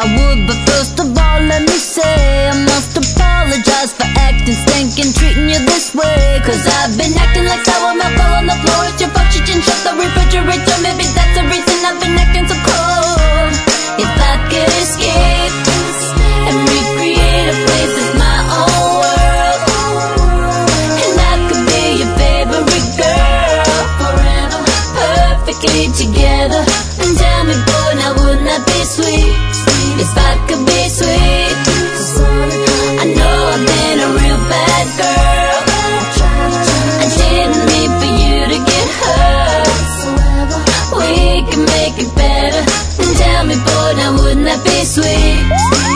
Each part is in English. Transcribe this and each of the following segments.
I would, but first of all let me say I must apologize for acting stinking, treating you this way. Cause I've been acting like sour milk all on the floor. It's your fault you didn't shut the refrigerator. Maybe that's the reason I've been acting so cold. If I could escape and recreate a place that's my own world, and I could be your favorite girl forever, perfectly together. And tell me, boy, now wouldn't that be sweet? If I could be sweet. I know I've been a real bad girl. I didn't mean for you to get hurt. We can make it better. And tell me, boy, now wouldn't that be sweet?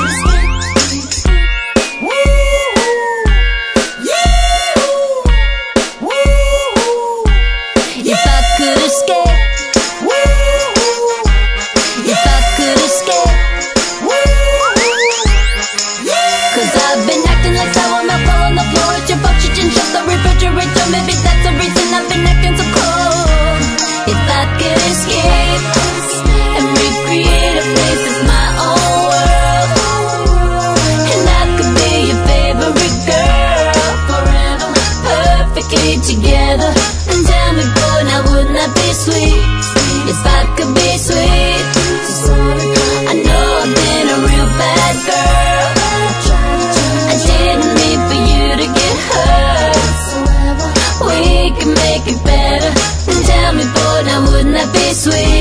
If I could escape, if I could escape, cause I've been acting like sour milk all on the floor. It's your fault you didn't shut the refrigerator. Maybe that's the reason I've been acting so cold. If I could escape and recreate a place that's my own world, and I could be your favorite girl forever, perfectly together. And tell me, boy, now wouldn't that be sweet? If I could be sweet. I know I've been a real bad girl. I didn't mean for you to get hurt. We can make it better. And tell me, boy, now wouldn't that be sweet?